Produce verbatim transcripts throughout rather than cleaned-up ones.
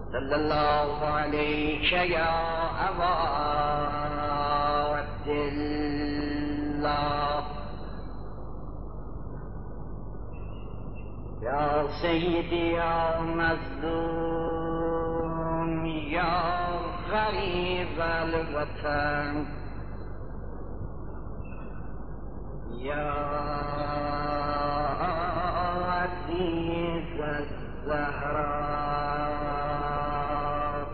صلى الله عليك يا أبا عبد الله يا سيدي يا مظلوم يا غريب الوطن يا عزيز الزهراء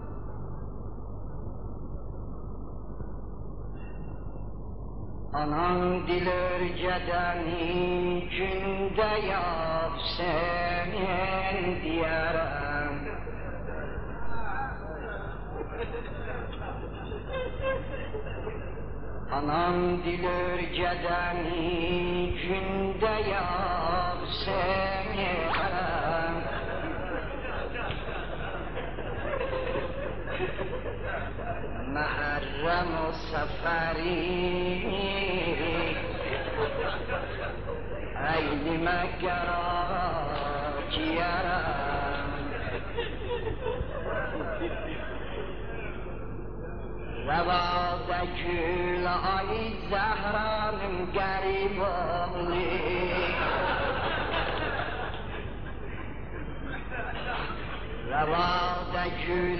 Anam diler cedeni günde yap senin diyarım Anam diler cedeni günde yap senin محرم و سفری ایلی مگرا کیارم رواز کل آی زهرانم گریب اولی رواز کل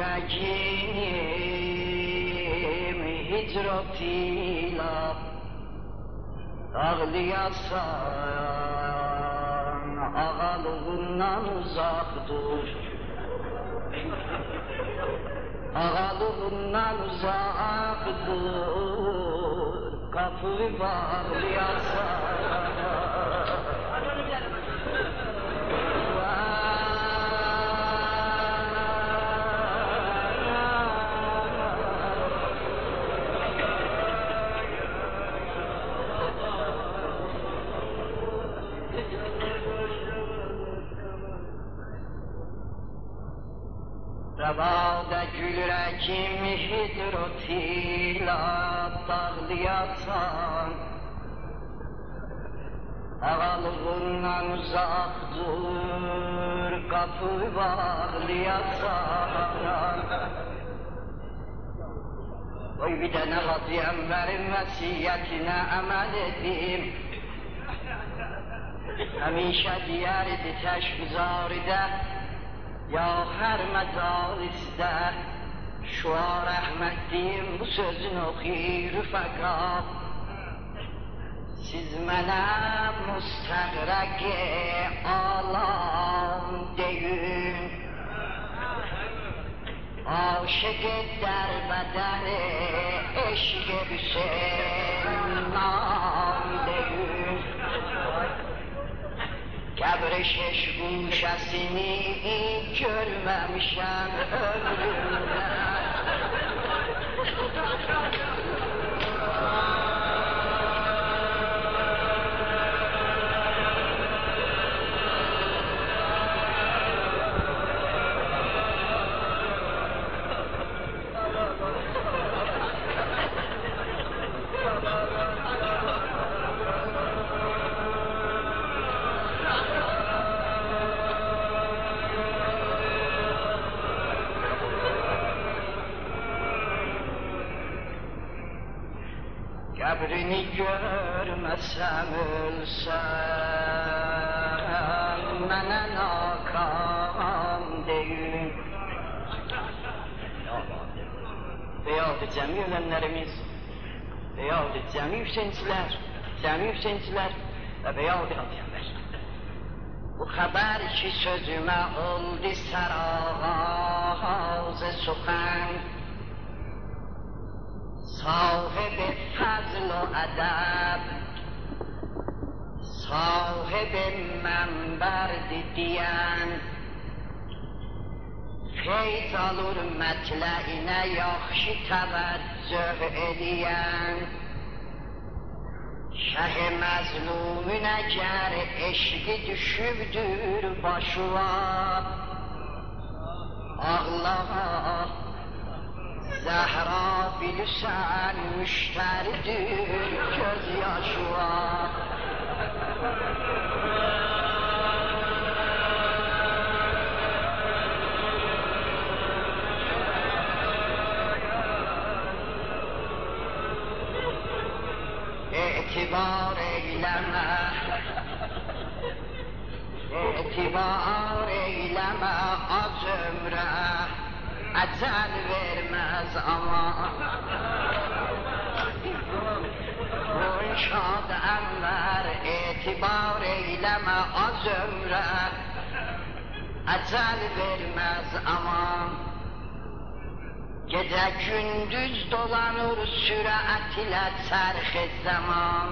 ürəkim hicratilə ağlayasan ağalığından uzaq dur ağalığından uzaq dur qapıyı bağlayasan Rəvada gülürəkim hidrotilə dağlayasan Ağalığından uzaq dur, qapı bağlayasan Oy bir dənə Hacı Ənvərin vəsiyyətinə əməl edim Həmişə deyər idi təşvizaridə Ya her mecaliste şuar Ahmet'diyim bu sözün okuyur fakat Siz mənə müstəqrəq-i alam deyin Aşık-ı dərbədəni eşq-i Hüseyin nam deyin Qəbr şeş guşəsini görməmişəm ömrümdə Qəbrini görməsəm ölsəm Mənə nakam deyin Beyadı cəmi ölənlərimiz Beyadı cəmi Hüseyncilər Cəmi Hüseyncilər və beyadı Hacı Ənvər Bu xəbər ki sözümə oldu səraz suxən صاحب فضل و ادب صاحب منبر دیدیم فیض alır mətləinə yaxşı təvəccüh ediyəm Şəh məzlumun əgər eşqi düşübdür başına Ağlamaq Zəhra bilsən müştəridir göz yaşına etibar eyleme az ömre, ecel vermez ama. Kun şad enver etibar eyleme az ömre, ecel vermez ama. Gece gündüz dolanır sürat ile çarx zaman.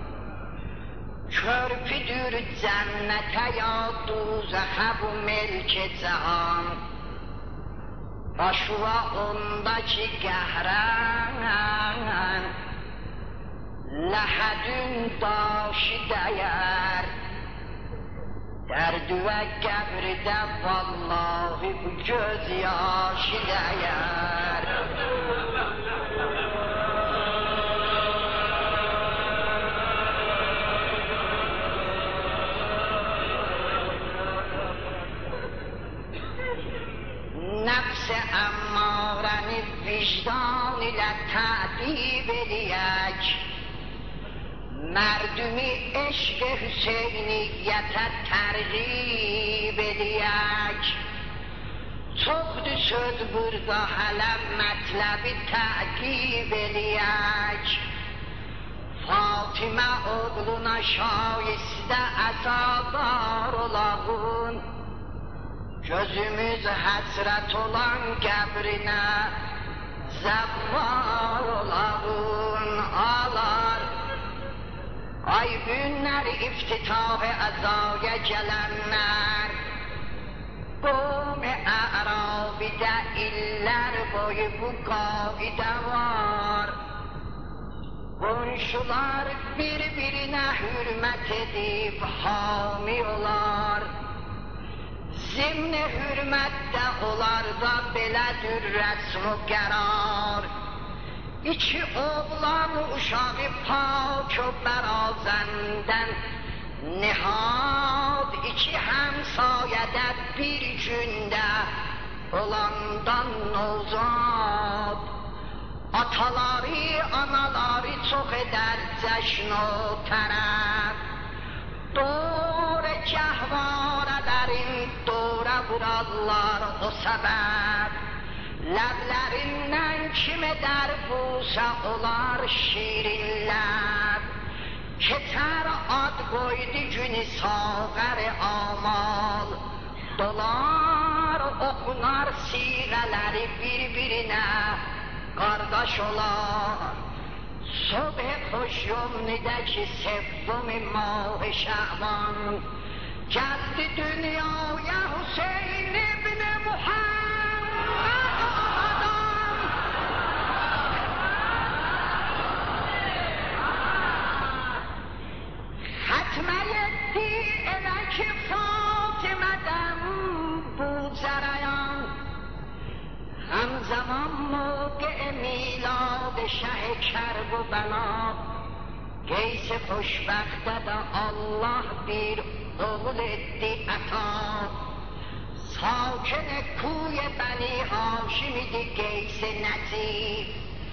Körpüdür cennete ya dozaxa bu melk cihan. Başıva ondaki qəhrən, ləhədün daşı dəyər. Dərd və qəbrdə vallahi bu göz yaşı dəyər. Nəfs-i əmmarəni vicdan ilə tədib eləyək, mردمی عشق حسینیت ترغیب eləyək. Çoxdur söz burada hələ mətləbi təqib eləyək. Fatimə oğluna şayistə əzadar olağın, gözümüz həsrət olan qəbrinə zəvvar olağın alar. Ay günlər iftitah əzaya gələnlər, qom-i ərabidə illər boyu bu qaidə var. Qonşular bir-birinə hürmət edib hami olar. Zimn-i hürmətdə olarda belədir rəsm-u qərar. İki oğlan uşağı pak o bərazəndən nihad, iki həmsayədə bir gündə olandan nozad. Ataları, anaları çox edər cəşn o tərəf. Dore cəhvarələrin dora vurarlar o səbəb. Ləblərindən kim edər busə olar şirin ləb. Ketər ad qoydu günü sağər amal. Dolar oxunar siğələri bir-birinə qardaş olar. Subh xoş yomnidəki sevvum-i mah şəban, gəldi dünyaya Hüseyin ibn Muhammed. Xətmə etdi elə ki Fatimədən bu cərəyan. همزمان موقع میلاد شه کرب و بلا، قیس خوشبخت دا الله بیر اغل دی عطا. ساکن کوی بنی هاشمی دی قیس نزیب،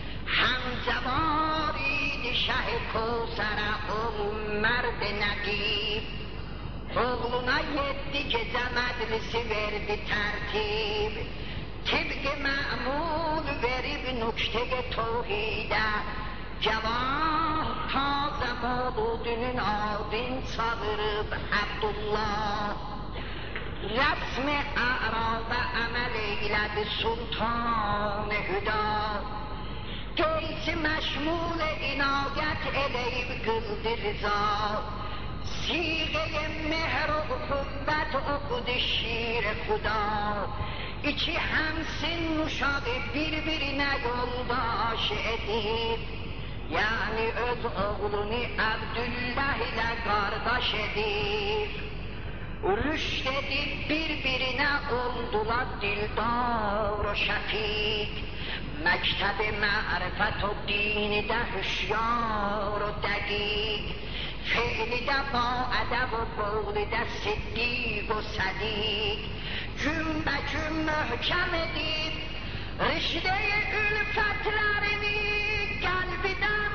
همزمانی دی شه کوسر اغل مرد نقیب. اغلuna yetti gece meclisi verdi tertib. Tibq-i mə'mul verib nükte-i tevhidə, Cevah tazə mevludunun adın çağırıb Abdullah. Rəsm-i a'rada əməl eylədi sultan-ı hüda. Qeysi məşmul inayət eləyib qıldı rıza. Siğe-i mehr و قوت عقد şir خدا. İki həmsin uşağı bir-birinə yoldaş edib, yəni öz oğlunu Abdullah ilə qardaş edib. Rüşd edib bir-birinə oldular dildar و şəfiq. Məktəb-i mərifət o dinidə hüşyar و dəqiq. Feylidə ba ədəb و boğlidə siddiq و sadiq. Cümbə-cüm möhkəm edib rişdə-i ülfətlərini qəlbidən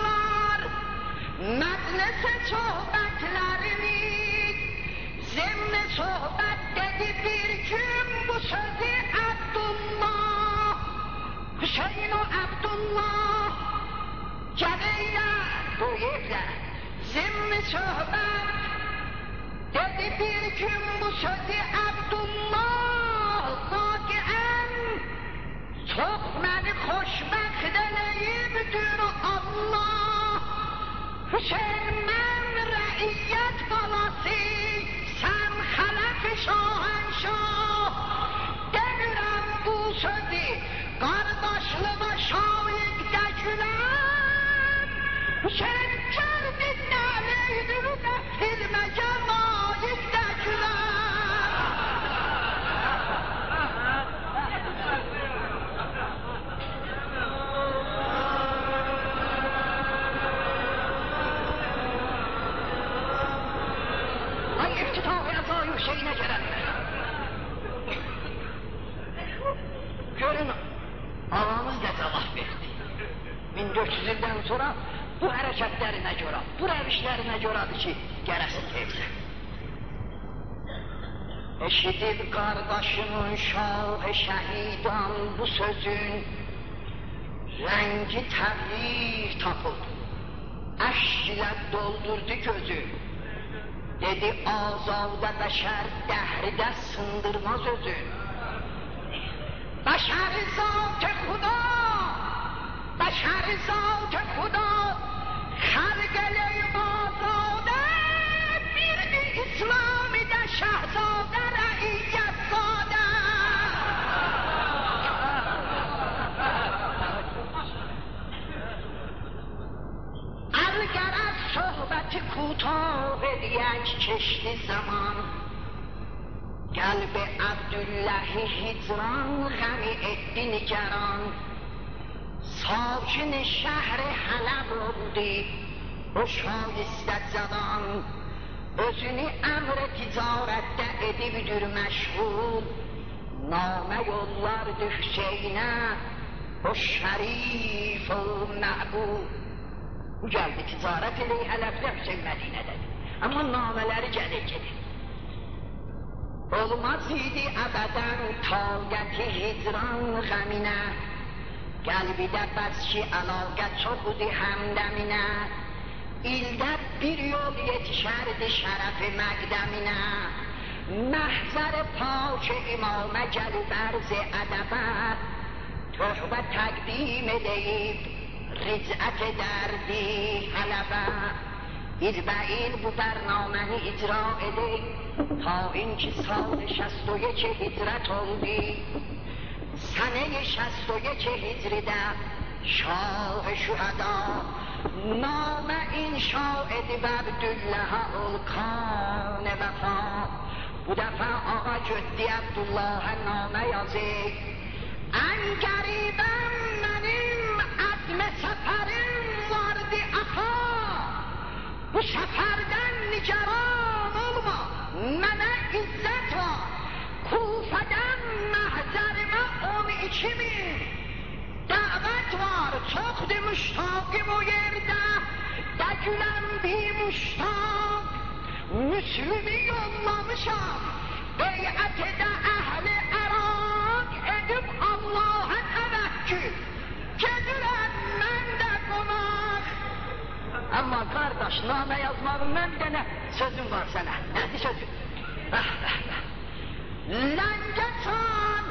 xoşladılar. Məclisə söhbətlərini zimn صحبت dedi bir gün bu sözü Abdullah Hüseyin o Abdullah geleyler duyurlar zimmi sohbet dedi bir gün bu sözü Abdullah vakien çok beni hoşbəxt eləyibdir Allah Hüseyin mən rəiyyət balası sən xələf şahənşah demirəm bu sözü qardaşlığa şahiddə güləm Hüseyin gəldi nəleydirdə filməcə layiqdə güləm Ay iftitah-ı əza-i Hüseyinə gələnlər görün ağamız da cavab verdi min dörd yüz ildən sonra bu hərəkətlərinə görə bu rəvişlərinə görədir ki gərəsin tevzə eşidib qardaşının şah-ı şəhidan bu sözün rəngi təbliğ tapıldı əşk ilə doldurdu gözün dedi azadə bəşər dəhridə sındırmaz özün بشر ذات خدا بشر ذات خدا خلقلی آزاده بیردی اسلامی ده شهزاده رعیت زاده اگر از صحبت کوتاه یک کشتی زمان قلب عبدالله هجران غمی ادی نگران ساکن شهر حلب بودی o şahistət zadan özünü əmr ticarətdə edibdir məşğul namə yollardı Hüseynə o şərif o məqbul bu gəldi ticarət elə Hələbdə Hüseyn Mədinədədir amma namələri gəlir gedir olmaz idi əbədən taqəti hicran qəminə qəlbidə bəs ki əlaqə çox idi həmdəminə ildə bir yol yetişərdi şərəfi məqdəminə məhzər pak imamə gəlib ərz ədəbə töhbə təqdim edib ricət edərdi hələbə İlbəil bu bərnaməni icra edib ta اینکه سال شست و یک هجرت oldu سنه شست و یک هجریده شاه شهدا نام انشا edib عبدالله الکان وفا bu defa ağa götdi Abdullah'a name yazıb en garibem benim azme seferim vardı ağa bu seferden nigaran olma mənə izzət var Kufədən məhzərimə on iki min dəvət var çoxdur müştaqim o yerdə də güləm bir müştaq müslümi yollamışam beyət edə əhli Əraq edib Allah'a təvəkkül gedirəm mən də qonaq amma qardaş namə yazmağından bir dənə sözüm var sənə nədir sözüm لنگسان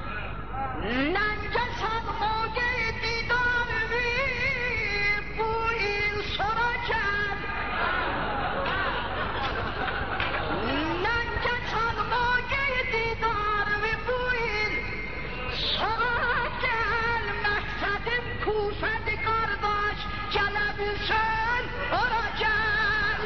لنگسان موقع دیدارمی bu il soracak لنگسان موقع دیدارمی bu il soracak maqsadım Kufədi qardaş gələbilsən oracak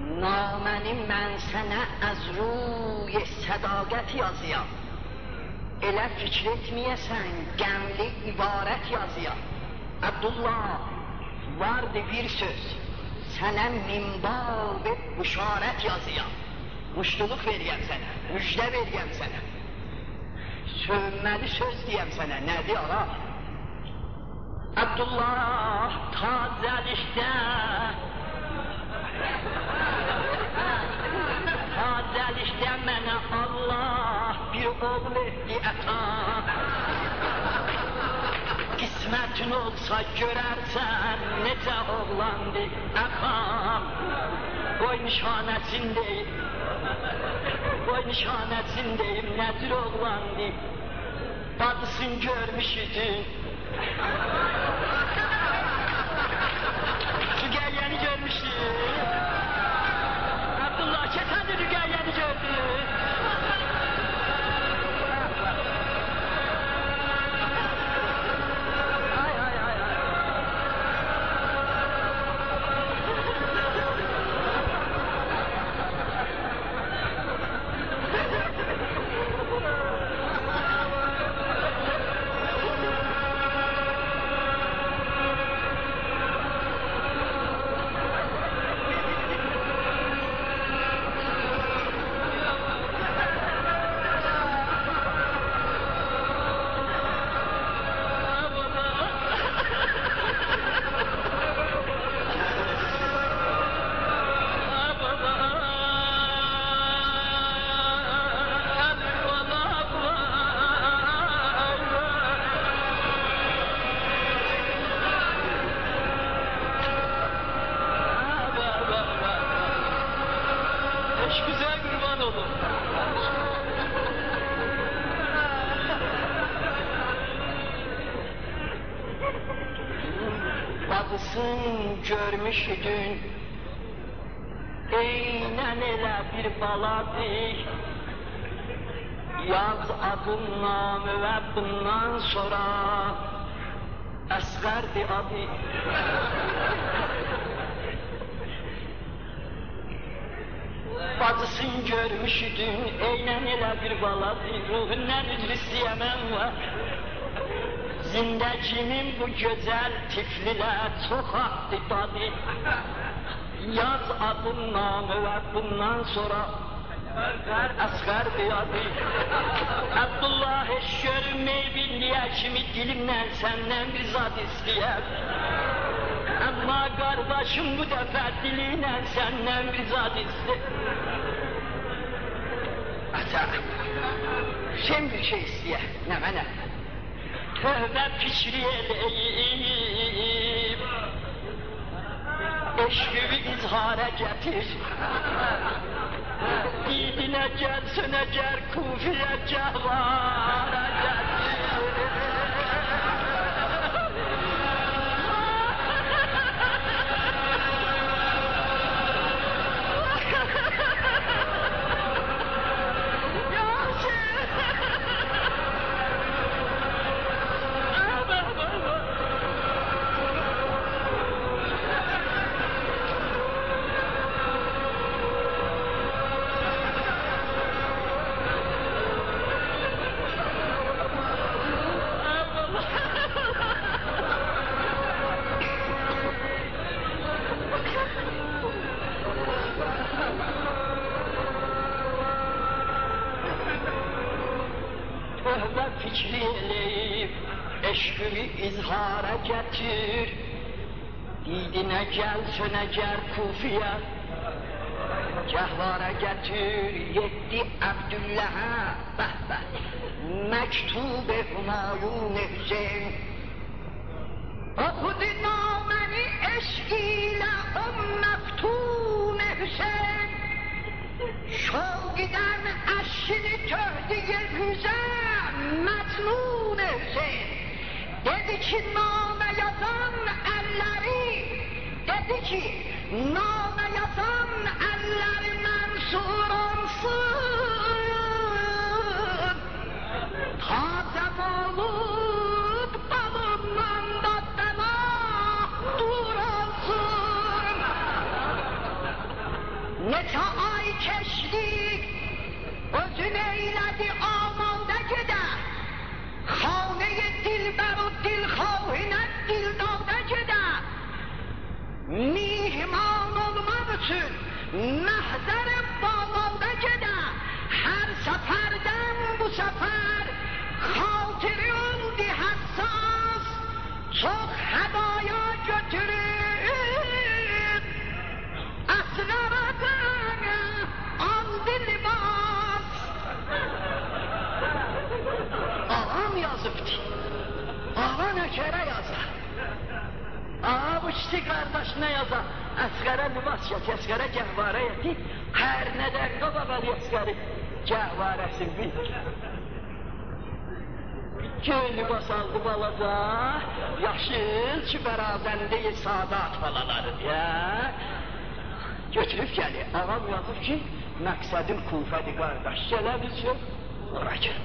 نامنی من سنه از روی صداقت یازیم elə fikir etməyəsən, qəmli ibarət yazıya. Abdullah, vardı bir söz, sənə minbab büşarət yazıya. Muştuluq veriyəm sənə, müjdə veriyəm sənə. Sövməli söz deyəm sənə, nədir ağa? Abdullah, tazəlikdə, tazəlikdə mənə Allah bir oğul etdi əta. Qismətin olsa görərsən, necə oğlandı əfam. Qoy nişanəsindeyim, qoy nişanəsindeyim, nədir oğlandı? Bacısını görmüş idin. Rüqəyyəni görmüşdün. Abdullah, keçən də Rüqəyyəni gördün. Görmüş idin, eynən elə bir baladır. Yaz adın namı və bundan sonra Əsqərdir adı. Bacısını görmüş idin, eynən elə bir baladır. Ruhundan üzr istəyəməm var. Zindəcimin bu gözəl tiflilə çox axdı dadı. Yaz adın namı və bundan sonra Əsqərdir adı. Abdullah, heç görünməyi bildiyə kimi dilimdən səndən bir zad istəyər. Amma qardaşım bu dəfə dilinlə səndən bir zad istəyər. Ata, sen bir şey istəyər, nə mənə? Tövbə fikri eləyib, eşqimi izhara gətir. Didinə gəlsin əgər Kufiyə cəvara gətir. Fikri eləyib, eşqimi izhara gətir. Didinə gəlsin əgər Kufiyə cəhvara gətir. Yeddi Əbdülləhə bəhbə məktub Humayun Hüseyin. Oxudu naməni eşq ilə o məftun Hüseyin. Şavqidən əşini töhdü Hüseyin, Məcnun Hüseyin. Dedi ki namə yazan əlləri, dedi ki namə yazan əlləri mənsur olsun. Tazəm olub balımdan da dənah dur olsun. Neçə ay keçdik, özün eylədi amalda gedər. mihman olmaq üçün məhzər bağlamda gedə, hər səfərdən bu səfər xatiri oldu həssas, çox hədaya götürüb əsğaradan aldı libas. Ağam yazıbdı, ağa nəkərə yazar. Ağa bu kişi qardaşına yazar, əsqərə libas yat, əsqərə gəhvarə yeti, hər nədən qababəli əsqəri gəhvarəsin bil. Göy libas aldı balaca, yaşıl ki bərazəndeyi sadat balaları diye. Götürüb gəlir, ağam yazıb ki, məqsədim Kufədir qardaş, gələ bilsin, ora gəl.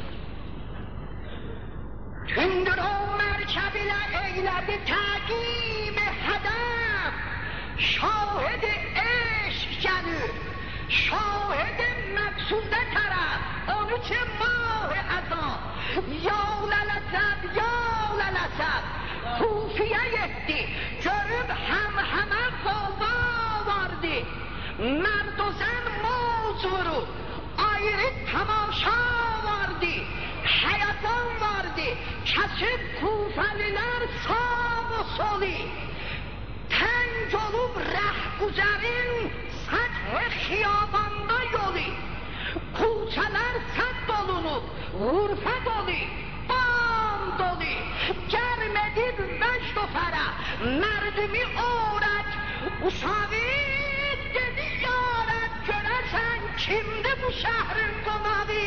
Hündür o mərkəb ilə eylədi təqib-i hədəf, şahid-i eşq gəlir, şahid-i məqsudə tərəf, on üç mah-ı əzab, ya lələsəb, ya lələsəb, Kufiyə yetdi, görüb həm-həmə qova vardı, mərd o zən moz vurub, ayrı tamaşa vardı, həyatan vardı, kəsib Kufəlilər sağ və soli, təng olub rəhquzərin səth-i xiyabanda yolu, kulçələr sədd olunub, vurfə dolu, bam dolu, gərm edib vəcd o fərə, mərdimi orət, usavit dedi yarət, görəsən kimdir bu şəhrin qonağı?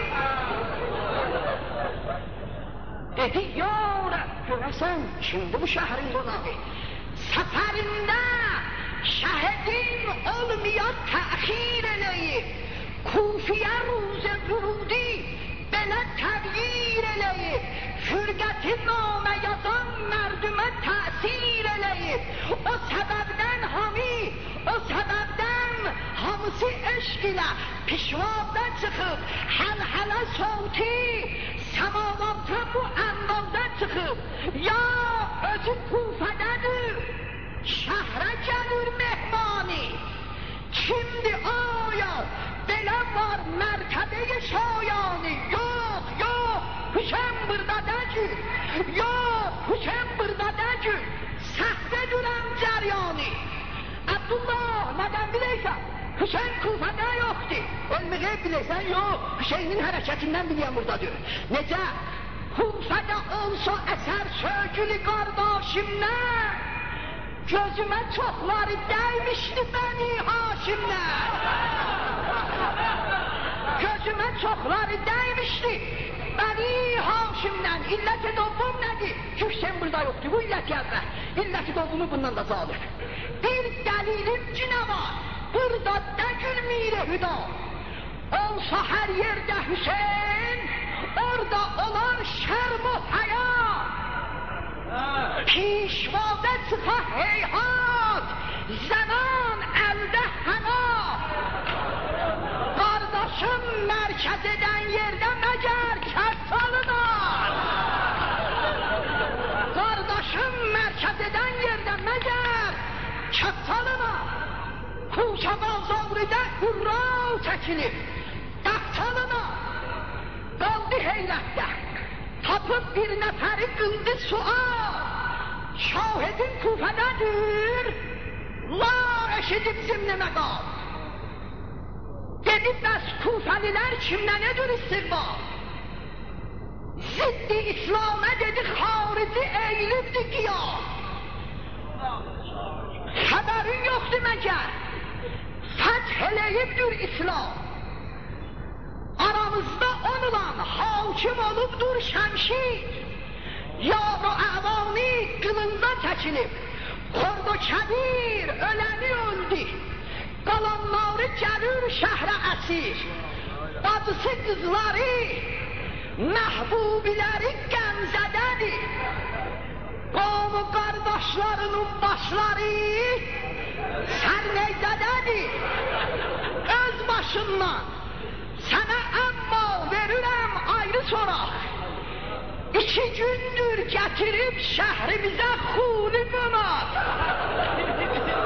Dedi yarət, görəsən kimdir bu şəhrin qonağı? Səfərində şəhidin olmayad təxir eləyib, Kufiyə ruzə vurudi belə təğyir eləyib, fürqəti namə yazan mərdümə təsir eləyib, o səbəbdən hami, o səbəbdən hamısı eşq ilə pişvabda çıxıb, həl-hələ savti səmavatda bu əmvalda çıxıb, ya özü Kufədədir, şəhrə gəlir mehmani, kimdir aya, belə var mərtəbəyə şayani, yox, yox, Hüseyin burada dəcür, yox, Hüseyin burada dəcür, səhvə dürəm cəryani. Abdullah, nədən biləysən? Hüseyin Kufədə yoxdur. Elmi qeyb biləysən? Yox, Hüseyinin hərəkətindən biləyəm buradadır. Necə? Kufədə olsa əsər sögülü qardaşımlar, gözümə çoxları dəymişdi bəni Haşimlər. Gözümə çoxları dəymişdi bəni Haşimlər. İlləti doğum nədir? Hüseyin burada yoxdur, bu illəti əvvəl. İlləti doğumu bundan da zalır. Bir dəlilim cinə var, burada da gülmire hüda. Olsa hər yerdə Hüseyin, orada olar şərm-ı həya. Pişvada çıxa heyhat, zənan əldə həna. Qardaşım mərkəz edən yerdə məgər kəs salınar. Qardaşım mərkəz edən yerdə məgər kəs salınar. Kuşa bazavridə hurra çəkilir, dəqtalına qaldı heylətdə. Tapıb bir nəfəri qıldı sual, şahidin Kufədədir, la eşidib zimni məqam. Dedi bəs Kufəlilər kimdən edir istiqbal? Ziddi İslam'a dedi xarici eğilibdi qiyam. Xəbərin yoxdur məgər, fəth eləyibdir İslam. Aramızda onulan hakim olubdur şəmşir. Yar o əvani qılında çəkilib, Xordo kəbir öləni öldü. Qalanları gəlir şəhrə əsir. Bacısı qızları, məhbubiləri qəmzədədir. Qavmu qardaşlarının başları sərneydədədir. Öz başından sənə əmma verirəm ayrı soraq. İki gündür gətirib şəhrimizə xuni qonaq.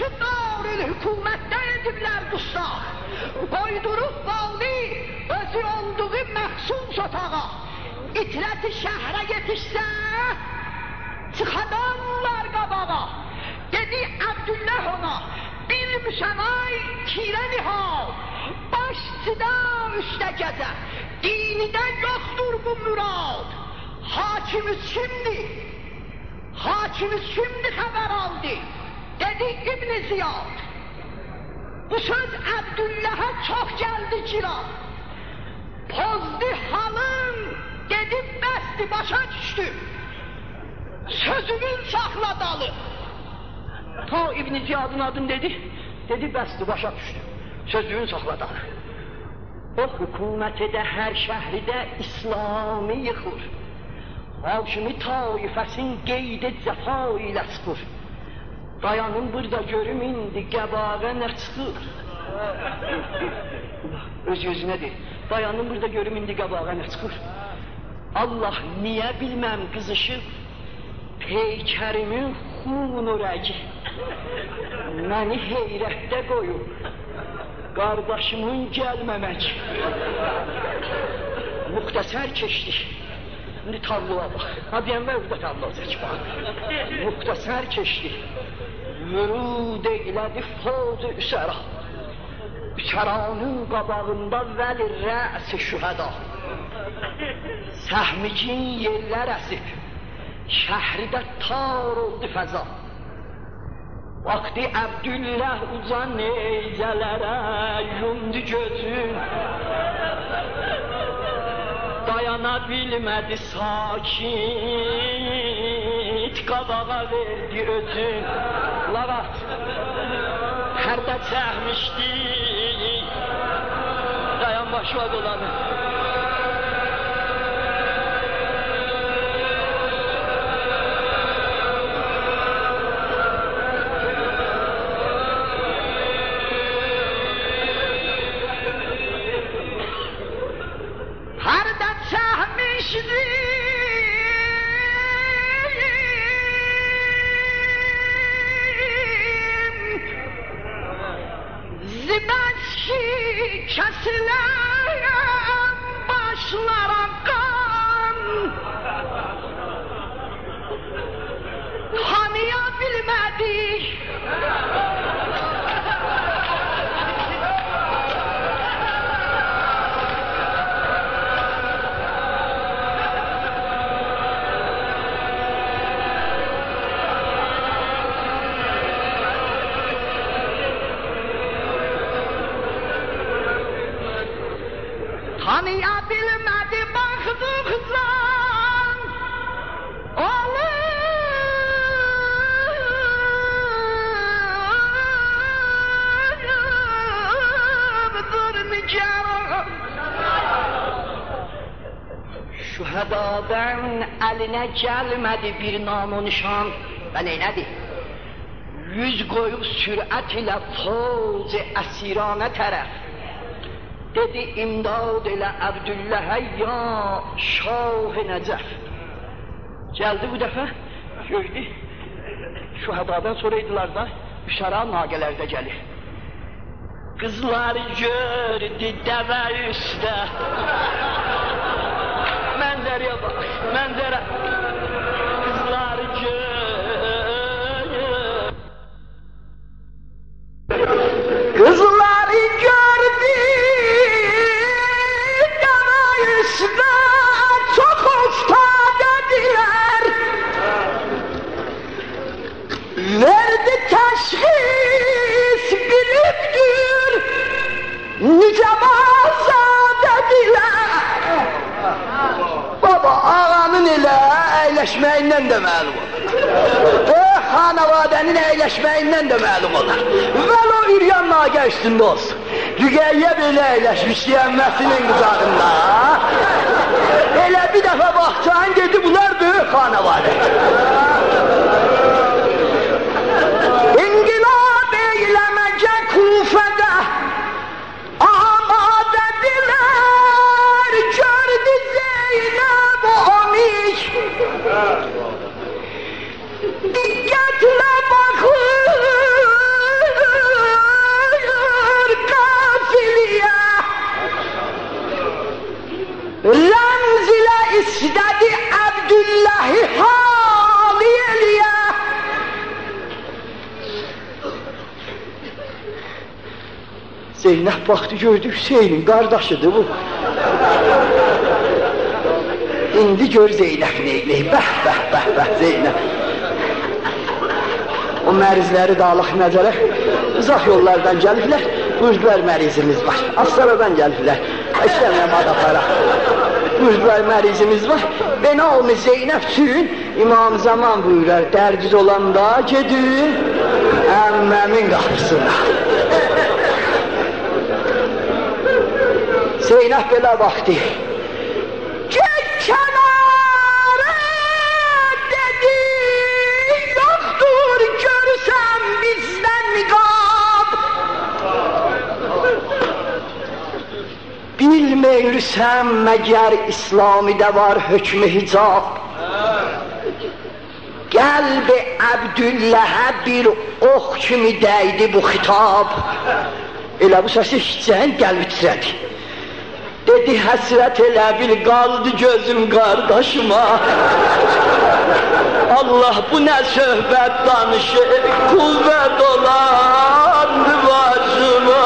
başı Darül Hükümet'te ediblər dustaq. Qoydurub vali özü olduğu məxsus otağa. İtrəti şəhərə yetişsə, çıxadanlar qabağa. Dedi Abdullah ona, bilmişəm ay tirə nihal, başçıda üstə gəzə, dinidən yoxdur bu mürad. Hakimiz şimdi, hakimiz şimdi xəbər aldı. Dedi İbn Ziyad, bu söz Abdullah'a çox gəldi kira. Pozdu halın, dedi bəsdi, başa düşdü. Sözümün saxladalı. Ta İbn Ziyad'ın adını dedi, dedi bəsdi, başa düşdü. Sözümün saxladalı. O hükümeti də hər şəhridə İslami yıxır. Hakimi taifəsin qeyd cəfa ilə sıxır. Dayanın burada görüm indi qəbağa nə çıxır. Öz gözünə deyil. Dayanın burada görüm indi qəbağa nə çıxır. Allah niyə bilməm qızışıb peykərimin xunu rəgi. Məni heyrətdə qoyub qardaşımın gəlməmək. Muxtəsər keçdik. Şimdi tabloya bak. Ha diyenler burada tablo olacak bak. Muhtasar keçdi. Vurud eylədi fauzu üsəra. Üsəranın qabağında vəli rəs-i şühəda. Səhmicin yerlər əsib. Şəhridə tar oldu fəza. Vakti Abdullah uzan neyzələrə yumdu gözün. Dayana bilmədi sakit, qabağa verdi özün. Lağat, hərdə çəkmişdi, dayan başına dolanı. Kesilen başlara kan, tanıyabilmedik. Tanıyabilmedi baktıktan oğlumdur nigarım. Şühedadan eline gelmedi bir nam-ı nişan ve neynədi? Yüz koyup sürət ile fauzi əsirane tərəf. Dedi imdad ilə Abdullah'a ya Şah-ı Nəcəf. Geldi bu dəfə, gördü. Şühədadan sonraydılar da Üsəra nagələrdə gəlir. Kızlar gördü dəvə üstə. Mənzərəyə bax, mənzərə. Kızlar gördü. Kızlar gördü. Çok ustadediler. Verdi teşhis biliptir. Nice mazadediler. Baba ağanın ile eyleşmeyinden de məlum olur. O xanavadenin eyleşmeyinden de məlum olur. Vəl o İryan nagə üstünde olsun. Rüqəyyə belə eyləşmiş deyənməsinin qızarında. Elə bir dəfə baxcan dedi, bunlar böyük xanavadə. İnqilab eyləməcə Kufədə amadədilər, gördü Zeynəb onik. Diqqətlə baxır Zeynep baktı gördü Hüseyin'in kardeşidir bu. İndi gör Zeynep neyleyim, bəh bəh bəh bəh Zeynep. O mərizləri də alıq nəzərə, uzaq yollardan gəliblər, buyurdular mərizimiz var. Astaradan gəliblər, istəməyəm adapara. Buyurdular mərizimiz var, beni olmuş Zeynep sürün, İmam Zaman buyurar, dərdiz olanda gedin, əmməmin qapısına. Zeynep belə baxdı. Gel kenara dedi, yoktur görsem bizden niqab. Bilmeylirsem meğer İslami'de var hükmü hicab. Gəlbi Əbdülləhə bir ox kimi dəydi bu xitab. Elə bu səsi işitsəyən gəlbi titrədi. Dedi həsrət elə bil qaldı gözüm qardaşıma. Allah bu nə söhbət danışır, qüvvət olandı başıma.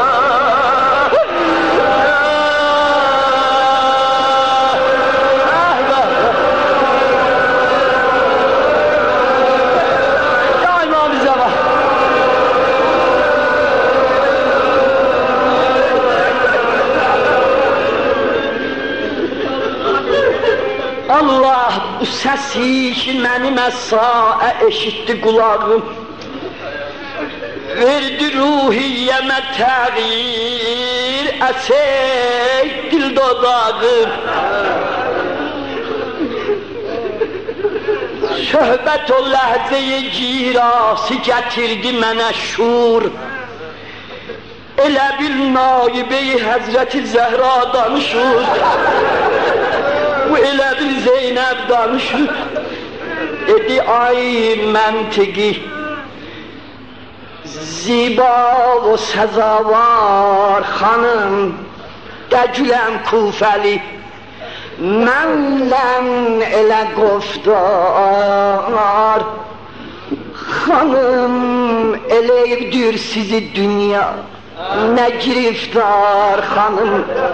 Allah bu səsi ki mənim əs-saə eşitdi qulağım. Verdi ruhiyyəmə təğyir, əsey dil dodağım. Söhbət o ləhzəyi girası gətirdi mənə şur. Elə bil naibe-i Həzrəti Zəhra danışır. Bu elə bir Zeynəb danışır. Dedi ay məntiqi, ziba və səzavar xanım, dəcüləm kufəli, mənlən elə qoftar. Xanım eləyibdir sizi dünya, nə giriftar xanım.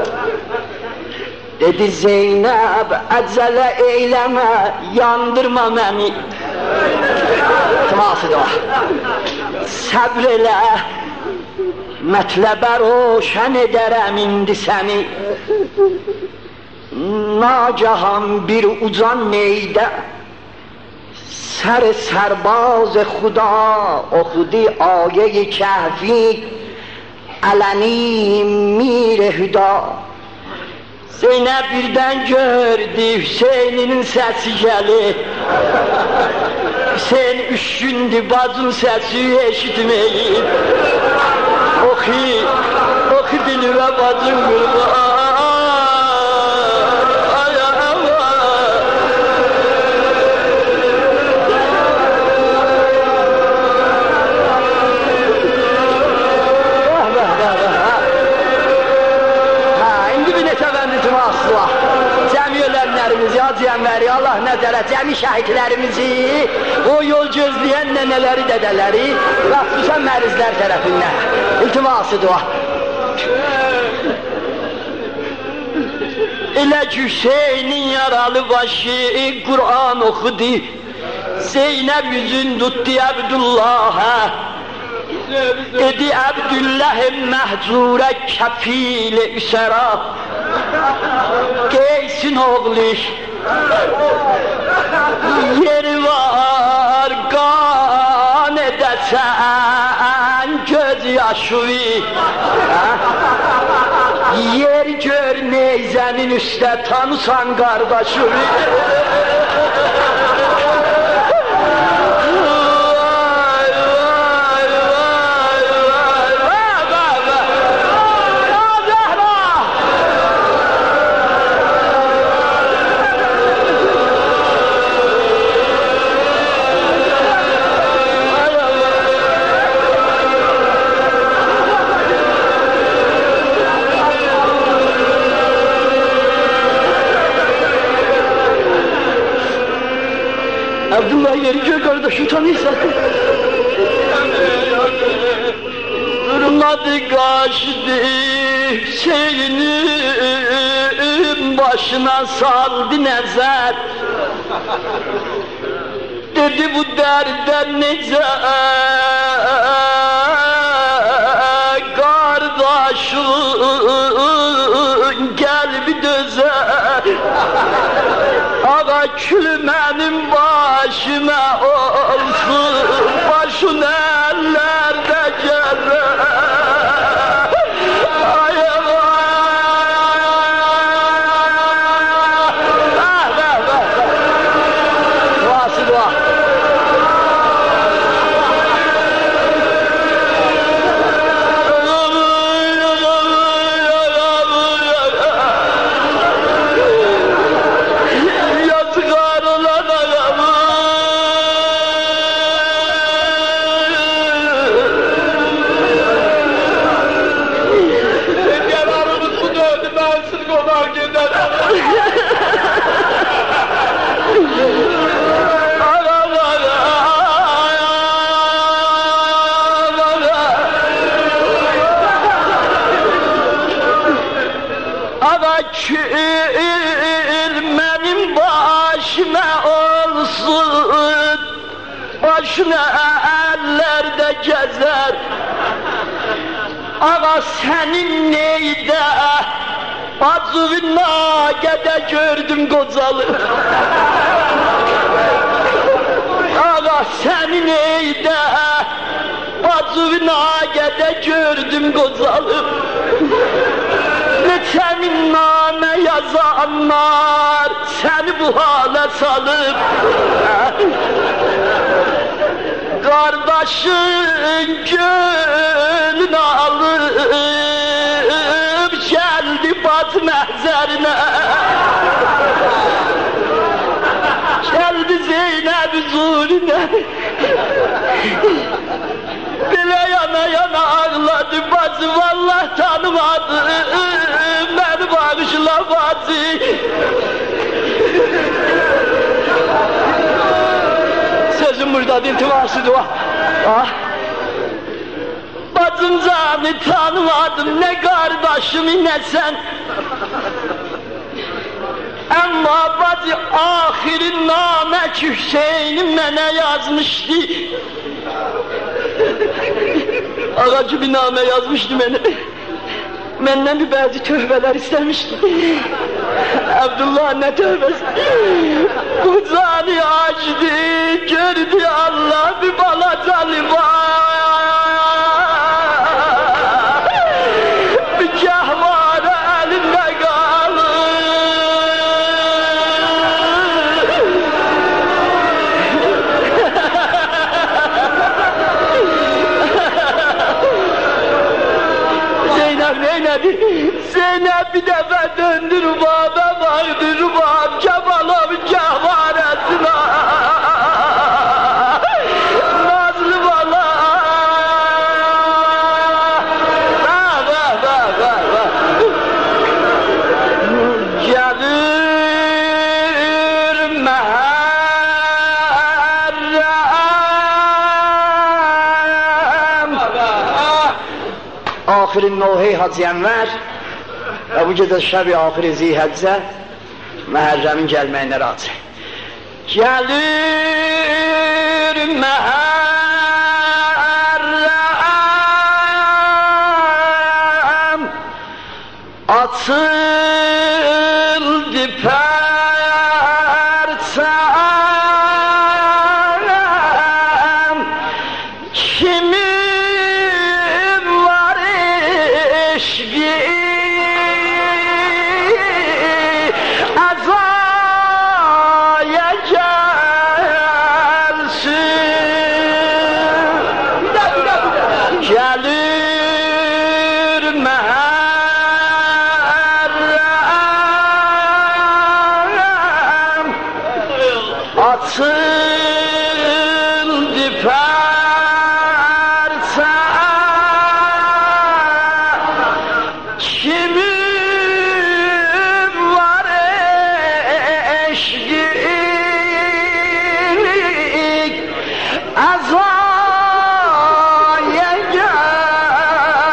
Dedi Zeynəb, əcələ eyləmə, yandırma məni. Timasıdır o. Səbr elə, mətləbə roşən edərəm indi səni. Nagahan bir ucan neydə, sər sərbaz xuda oxudi ayə-i kəhfi, ələni mir hüda. Zeynep birden gördü, Hüseyin'in sesi gelir. Hüseyin üç gündür bacın sesi eşitmeyin. Oku, oku dilime bacın kurban. Cəmləri, Allah nəzərə cəmi şəhidlərimizi, o yol gözləyən nənələri, dədələri və xüsusən mərizlər tərəfindən iltimasıdır o. Elə ki Hüseynin yaralı başı Kur'an oxudu, Zeynəb yüzün tutdu Əbdullahə. Dedi Əbdülləhim məhcurə kəfil-i üsəra, geysin oğlu, yeri var qan edəsən göz yaşıvi. Yer gör neyzənin üstə tanısan qardaşıvi. Abdullah yeri gör kardeşim tanıysan. Dur Fırladı kaçtı Hüseyin'im başına saldı nezer. Dedi bu derden nece kardeşim gel bir dözer. Ağa külü benim başıma olsun, başın ellerde gezer. Ay vay, ah be be be. Duası dua. Benim başıma olsun, başına ellerde gezer. Ağa senin neyde, acı nagede gördüm kocalı. Ağa senin neyde, acı nagede gördüm kocalı. Neçemin name yazanlar seni bu hale salıp kardeşin gönlünü alıp geldi bat mehzerine. Geldi Zeynep huzuruna, bile yana yana ağladı bacı, vallahi tanımadı beni, bağışla bacı. Sözüm burada, iltiması dua. Ah. Bacım canı tanımadım, ne kardeşimi ne sen. Ama bacı ahirin name ki Hüseyin'im bana yazmıştı. Ağacı bir name yazmıştı bana. Benden bir bazı tövbeler istemişti. Abdullah ne tövbesi? Kucağını açtı, gördü Allah bir balacalı var. Bir kahvara elinde kalır. Zeynep neyledi? Zeynep bir defa döndü rubaba baktı, rubab Kemal'ım kahvaresine. Nazlı bala. Bah bah bah bah bah. Gelir Muharrem. Ahirin Nuhi Hacı Enver ve bu gece şebi ahiri Zihəcce Muharremin gelmeyine razı. Gelir Muharrem, açıldı perçem, kimin var eşki azaya gelsin. Gelir Muharrem, açıldı perçem, kimin var eşlik azaya gelsin.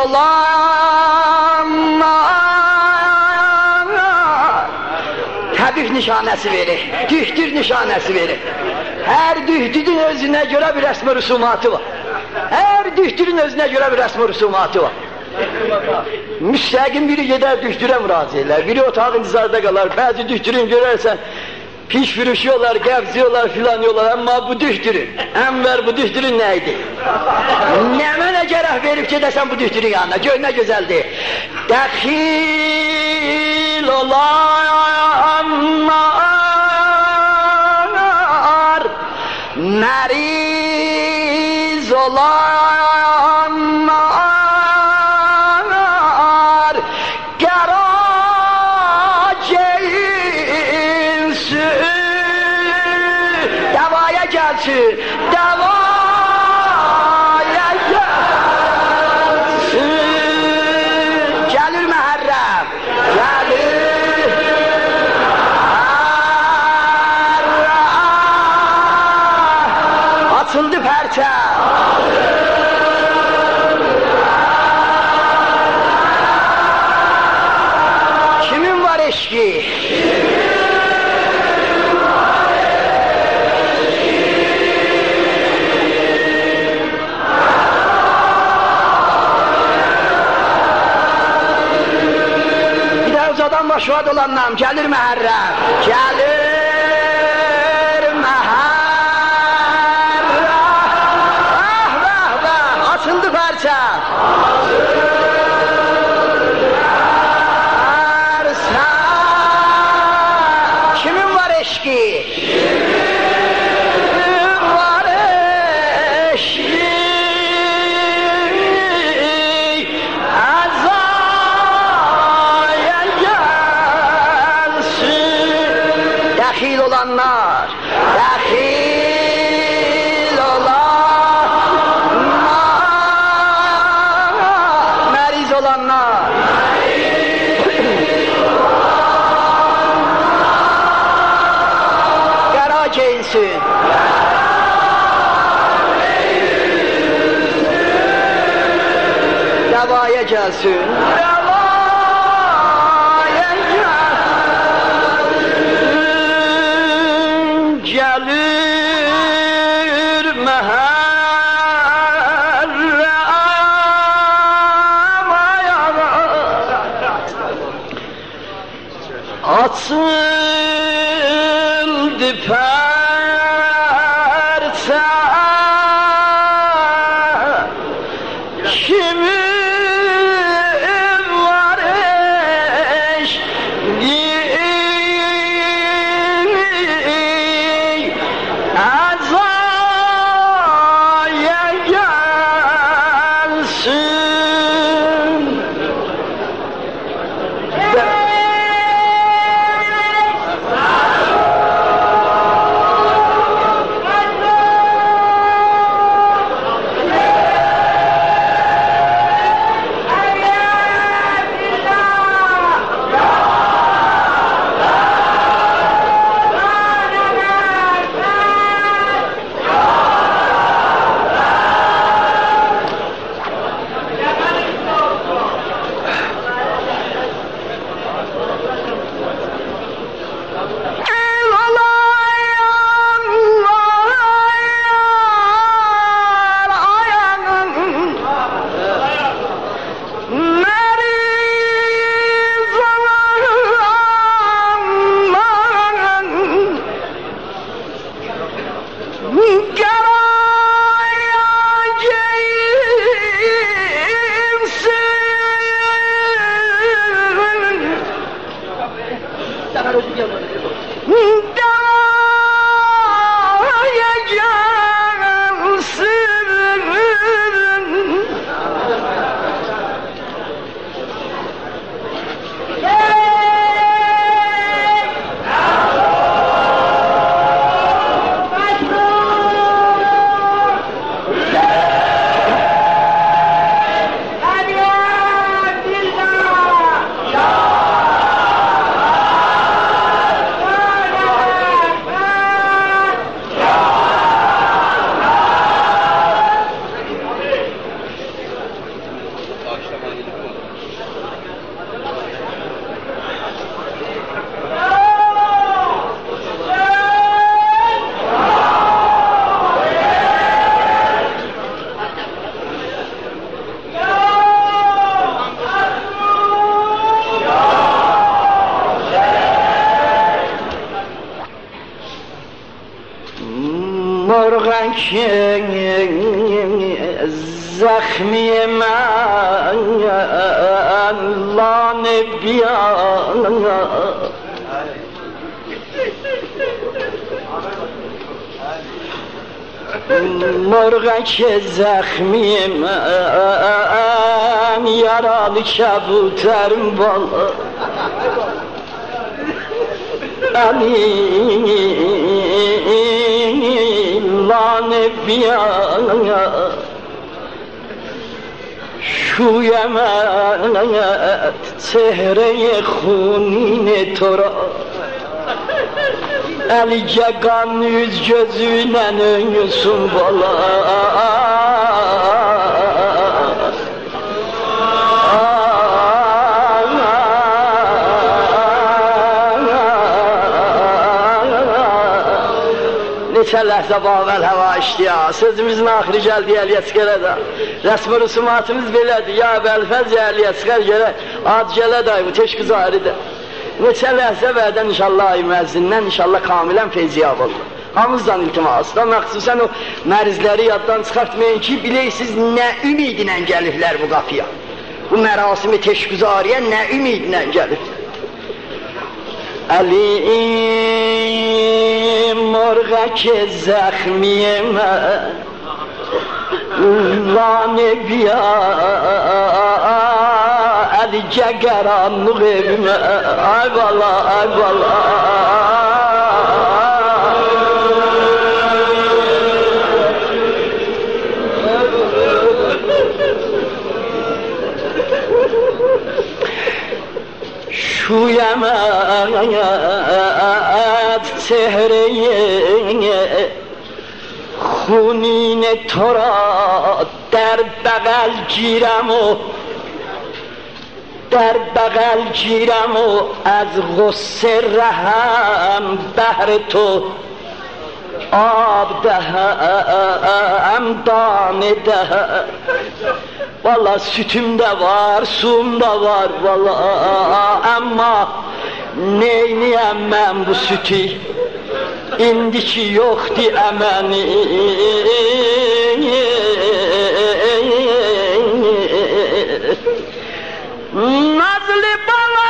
olanlar təbih nişanəsi verir, dühtür nişanəsi verir. Hər dühtürün özünə görə bir rəsm-i rüsumatı var. Hər dühtürün özünə görə bir rəsm-i rüsumatı var. Müstəqim biri gedər dühtürə müraciət edər, biri otaq intizarda qalar, bəzi dühtürün görərsən piş fürüşüyorlar, gəvziyorlar filan yolar, amma bu dühtürün, Ənvər bu dühtürün nə idi? Nəmə nə gərək verib gedəsən bu dühtürün yanına, gör nə gözəldir. Dəxil olanlar, məriz olanlar, davaya gelsin, davaya gelsin. Gelir Muharrem, gelir Muharrem. Açıldı perçem. Kimin var eşki? Şuad olanlar gelir Muharrem, gelir Muharrem. Ah vah vah, açıldı parçam. Kimin var eşki? Kimin var eşki? Dəxil olanlar, dəxil olanlar, məriz olanlar, qəra geyinsin. Davaya gəlsin. Gelir Muharrem ayağa, açıldı perçem. Kimin var eşki? Morganken zahmiyem la nebiyan Morganken zahmiyem yaralı kabuterim vallahi Ali la nebiyan şu yemet çehreye hunine tora Elice kan yüz gözüyle önyüsün bala Neçə ləhzə bağvel hava iştiya, sözümüzün axırı gəldi Əliyəskərə də. Rəsm-i rüsumatımız belədir, ya bəlfəz, ya Əliyəskər gələ, ad gələ də, bu teşk zahiridir. Neçə ləhzə vədən inşallah ay müəzzindən, inşallah kamilən feyziyab olur. Hamızdan iltimas, da məxsusən o mərizləri yaddan çıxartmayın ki, biləksiz nə ümidlə gəlirlər bu qapıya. Bu mərasimi teşk zahiriyə nə ümidlə gəlir. Ali مرغک زخمیم لانه بیا علی جگران نغیم ای بالا ای بالا şu yemet çehreye خونین تو را در بغل گیرم و در بغل گیرم و از غصه رهم بهر تو آب دهم دانه دهم Valla sütüm de var, suyum da var valla ama neyniyem ben bu sütü indiki yoktu emeni Nazlı bana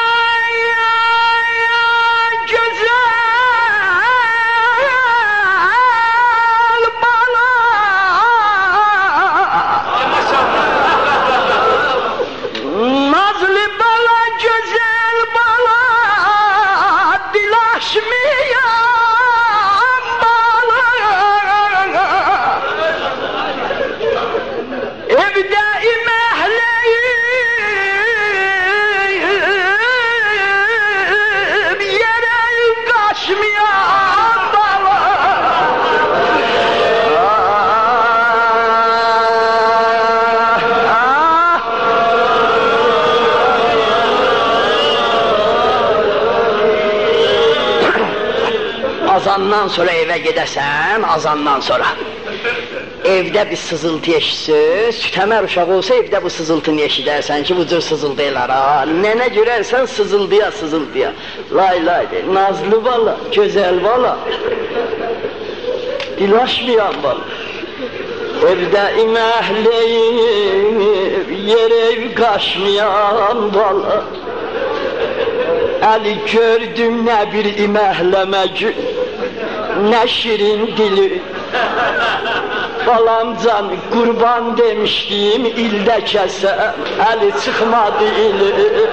azandan sonra eve gidersen, azandan sonra. Evde bir sızıltı eşitse, sütemer uşağı olsa evde bu sızıltını eşidersen ki bu cür sızıldaylar ha. Nene görersen sızıldıya sızıldıya. Lay lay de, nazlı bala, güzel bala. Dilaşmayan bala. Evde imehleyim, yere kaçmayan bala. Ali gördüm ne bir imehleme gün. Ne şirin dili Falancan kurban demiştim ilde kesem eli çıkmadı ili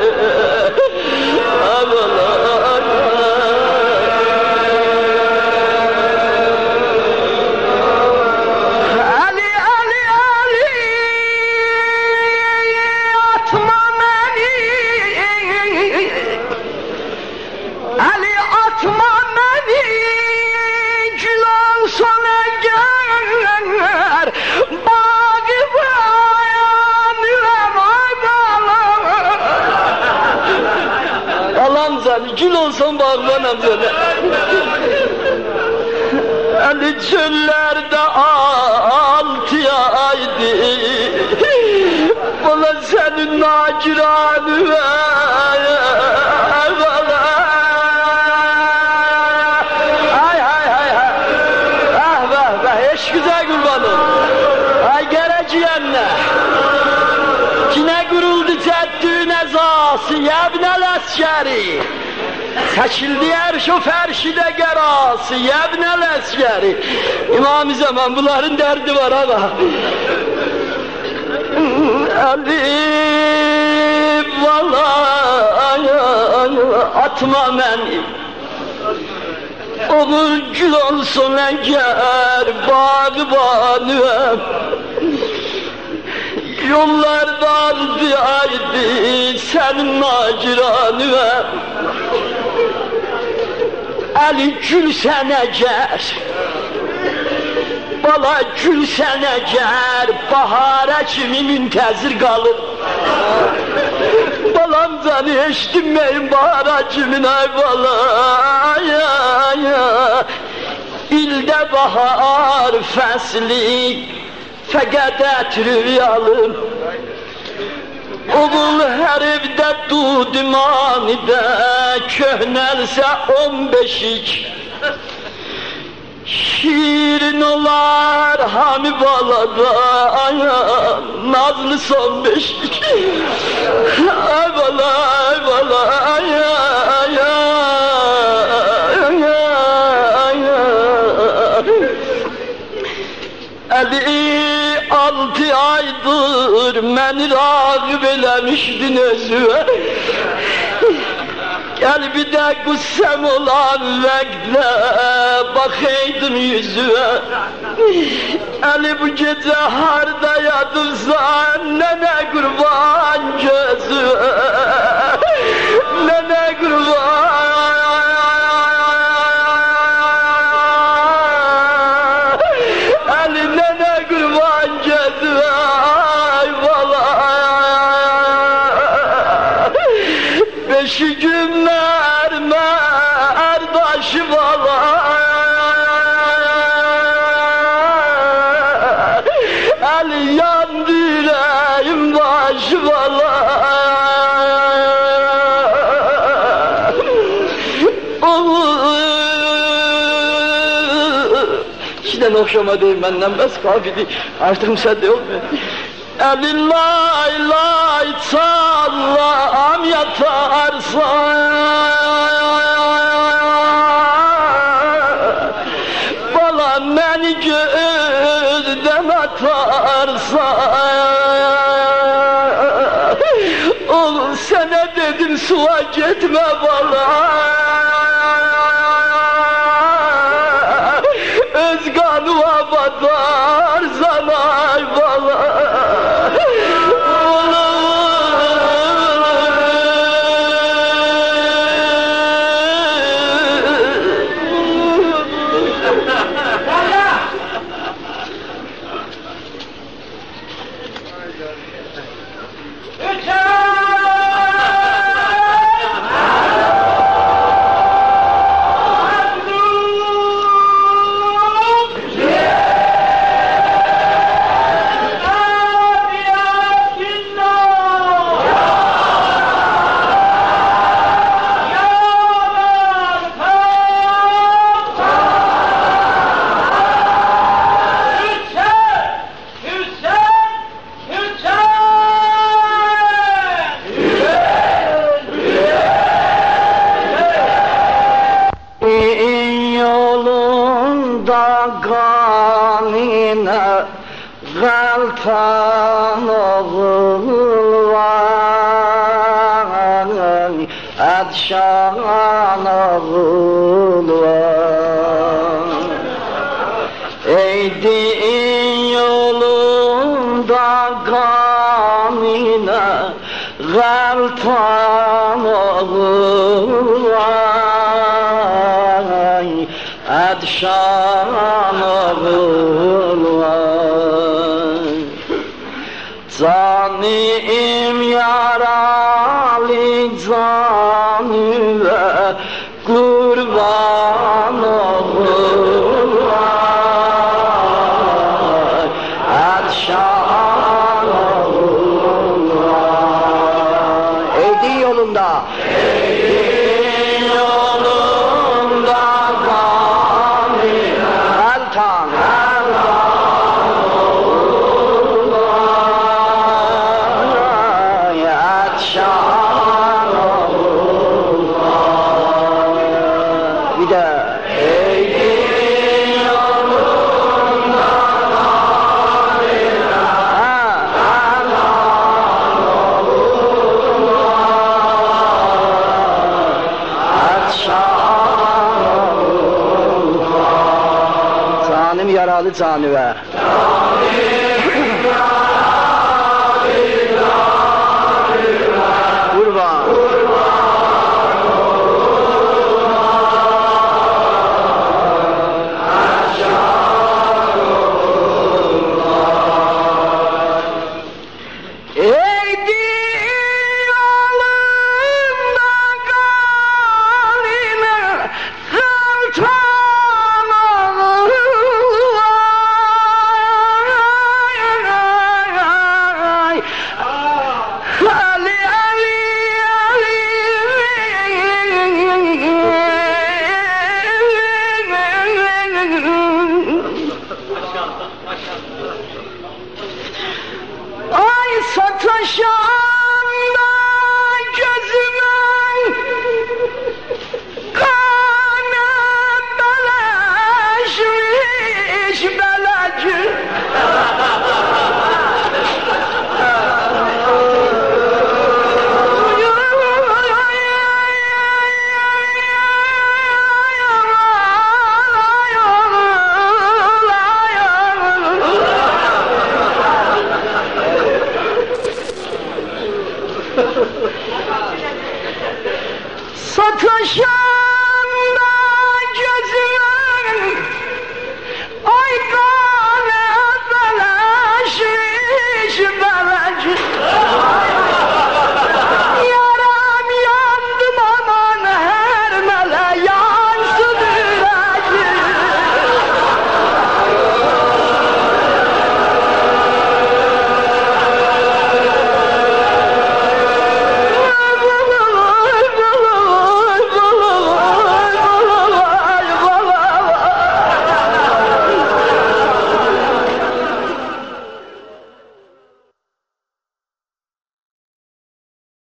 Ali Ali Ali atma beni Ali atma beni sana gel bağı bayan vay balam Alam seni gül olsan bağlanam seni Ali çöllerde altı aydı bana senin naciranı gerası yebnel askeri. Çekildi erş-o ferşide gerası yebnel askeri. İmam-ı Zaman bunların derdi var ama. Elif vallahi atma beni. Olur gül olsun eğer bağbanım. Yollardan diyaydı senin maciranım. Eli gülsen eğer, bala gülsen eğer, bahara kimi müntezir kalır. Balam seni eşitmeyim bahara kimin ay bala ya ya. İlde bahar fesli, fakat etrüyalım. Oğul her evde dudimanide, köhnelse on beşik. Şirin olar hami balada, aya, nazlı son beşik. Ay bala, ay bala, aya, aya, aya, aya. Eli altı aydır məni rağib eləmişdin özüve. Gel bir de kussem olan vaktle bakaydım yüzüme. Eli bu gece harda yatırsa nene kurban gözüme. Nene kurban. Eli nene kurban gözüme. Ay vallahi. Beşi günler merdaşı vallahi. El yandı yüreğim başı vallahi. İşten okşamadayım benden bes kafidi. Artık sen de yok mu? Elin lay lay sallam yatarsa. Balam beni gözden atarsa. Oğlum sana dedim suya gitme balam. Öz kanıma batar zanay balam. Galtan oğul var, Adşan oğul var. Eydin yolunda gamine, Galtan oğul var, Adşan oğul var. Canim yaralı canime kurban oğullar, Adşan oğullar. Eydin yolunda, eydin yolunda gamine, Altan, Altan. benim yaralı canıve. Kurban. Ay sataşa